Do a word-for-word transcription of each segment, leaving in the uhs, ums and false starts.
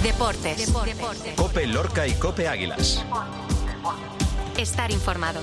Deportes. Deportes. COPE Lorca y COPE Águilas. Estar informado.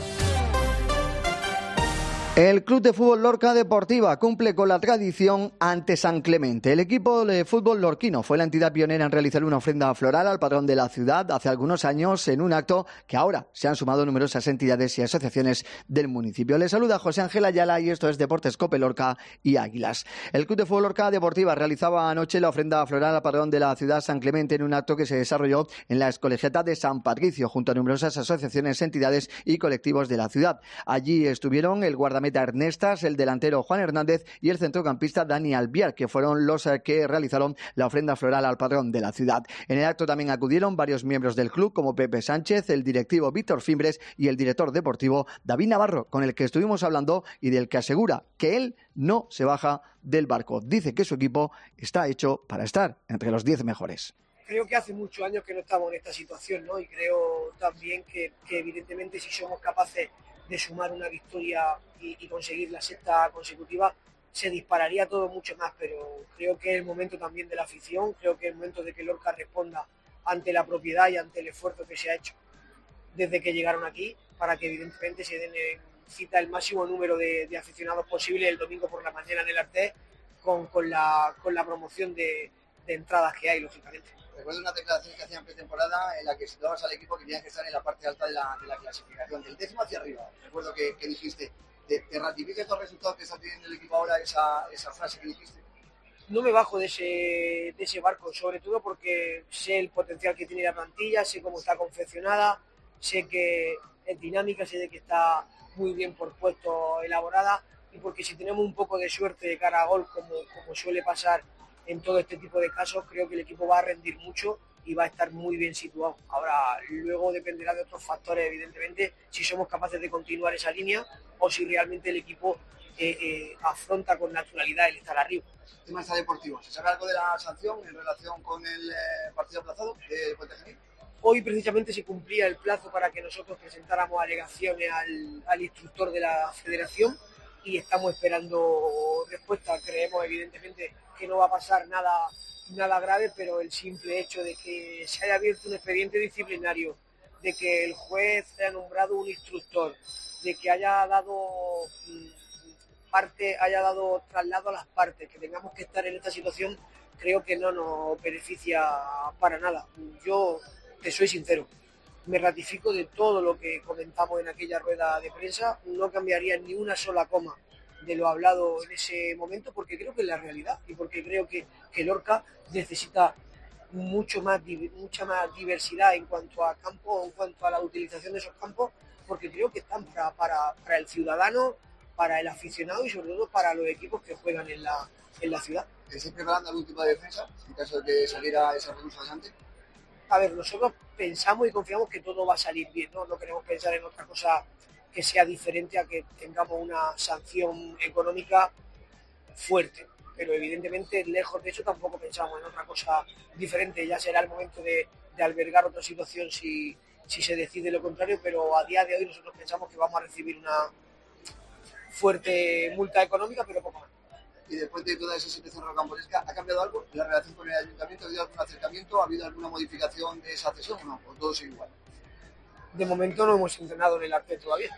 El Club de Fútbol Lorca Deportiva cumple con la tradición ante San Clemente. El equipo de fútbol lorquino fue la entidad pionera en realizar una ofrenda floral al patrón de la ciudad hace algunos años en un acto que ahora se han sumado numerosas entidades y asociaciones del municipio. Les saluda José Ángel Ayala y esto es Deportes COPE Lorca y Águilas. El Club de Fútbol Lorca Deportiva realizaba anoche la ofrenda floral al patrón de la ciudad San Clemente en un acto que se desarrolló en la Excolegiata de San Patricio junto a numerosas asociaciones, entidades y colectivos de la ciudad. Allí estuvieron el guardameta Meta Ernestas, el delantero Juan Hernández y el centrocampista Dani Albiar, que fueron los que realizaron la ofrenda floral al patrón de la ciudad. En el acto también acudieron varios miembros del club, como Pepe Sánchez, el directivo Víctor Fimbres y el director deportivo David Navarro, con el que estuvimos hablando y del que asegura que él no se baja del barco. Dice que su equipo está hecho para estar entre los diez mejores. Creo que hace muchos años que no estamos en esta situación, ¿no? Y creo también que, que evidentemente si somos capaces de sumar una victoria y, y conseguir la sexta consecutiva, se dispararía todo mucho más, pero creo que es el momento también de la afición, creo que es el momento de que Lorca responda ante la propiedad y ante el esfuerzo que se ha hecho desde que llegaron aquí, para que evidentemente se den en cita el máximo número de, de aficionados posible el domingo por la mañana en el Artés, con, con, la, con la promoción de, de entradas que hay, lógicamente. Recuerdo una declaración que hacían en pretemporada en la que situabas al equipo que tenía que estar en la parte alta de la, de la clasificación, del décimo hacia arriba. Recuerdo que, que dijiste, ¿te, te ratifica estos resultados que está teniendo el equipo ahora, esa, esa frase que dijiste? No me bajo de ese, de ese barco, sobre todo porque sé el potencial que tiene la plantilla, sé cómo está confeccionada, sé que es dinámica, sé de que está muy bien por puesto elaborada, y porque si tenemos un poco de suerte de cara a gol, como, como suele pasar en todo este tipo de casos, creo que el equipo va a rendir mucho y va a estar muy bien situado. Ahora, luego dependerá de otros factores, evidentemente, si somos capaces de continuar esa línea o si realmente el equipo eh, eh, afronta con naturalidad el estar arriba. Tema deportivo, ¿se sabe algo de la sanción en relación con el eh, partido aplazado de Puente Genil? Hoy precisamente se cumplía el plazo para que nosotros presentáramos alegaciones al, al instructor de la federación y estamos esperando respuesta. Creemos evidentemente que no va a pasar nada, nada grave, pero el simple hecho de que se haya abierto un expediente disciplinario, de que el juez haya nombrado un instructor, de que haya dado parte, haya dado traslado a las partes, que tengamos que estar en esta situación, creo que no nos beneficia para nada. Yo te soy sincero, me ratifico de todo lo que comentamos en aquella rueda de prensa, no cambiaría ni una sola coma de lo hablado en ese momento, porque creo que es la realidad y porque creo que, que Lorca necesita mucho más, mucha más diversidad en cuanto a campo, en cuanto a la utilización de esos campos, porque creo que están para, para, para el ciudadano, para el aficionado y sobre todo para los equipos que juegan en la, en la ciudad. ¿Estáis preparando algún tipo de defensa en caso de que saliera esa recurso adelante? A ver, nosotros pensamos y confiamos que todo va a salir bien, ¿no? No queremos pensar en otra cosa que sea diferente a que tengamos una sanción económica fuerte, pero evidentemente lejos de eso tampoco pensamos en otra cosa diferente. Ya será el momento de, de albergar otra situación si, si se decide lo contrario, pero a día de hoy nosotros pensamos que vamos a recibir una fuerte multa económica, pero poco más. Y después de toda esa situación rocambolesca, ¿ha cambiado algo en la relación con el ayuntamiento? ¿Ha habido algún acercamiento? ¿Ha habido alguna modificación de esa cesión o no? ¿O todo sigue igual? De momento no hemos entrenado en el Artés todavía.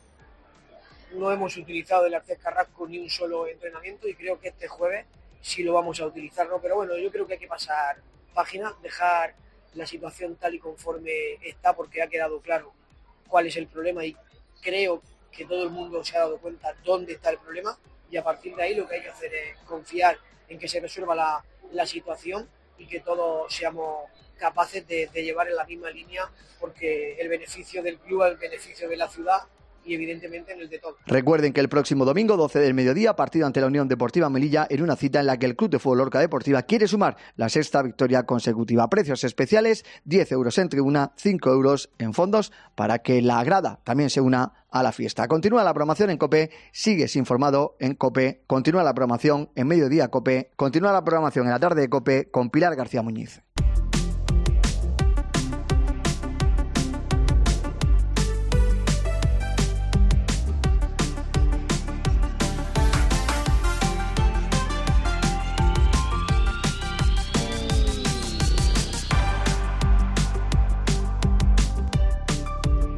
No hemos utilizado el Artés Carrasco ni un solo entrenamiento y creo que este jueves sí lo vamos a utilizar, ¿no? Pero bueno, yo creo que hay que pasar página, dejar la situación tal y conforme está, porque ha quedado claro cuál es el problema y creo que todo el mundo se ha dado cuenta dónde está el problema, y a partir de ahí lo que hay que hacer es confiar en que se resuelva la, la situación y que todos seamos capaces de, de llevar en la misma línea, porque el beneficio del club es el beneficio de la ciudad y evidentemente en el de todos. Recuerden que el próximo domingo, doce del mediodía, partido ante la Unión Deportiva Melilla, en una cita en la que el Club de Fútbol Lorca Deportiva quiere sumar la sexta victoria consecutiva. Precios especiales, diez euros en tribuna, cinco euros en fondos, para que la grada también se una a la fiesta. Continúa la programación en COPE, sigues informado en COPE, continúa la programación en Mediodía COPE, continúa la programación en la tarde de COPE con Pilar García Muñiz.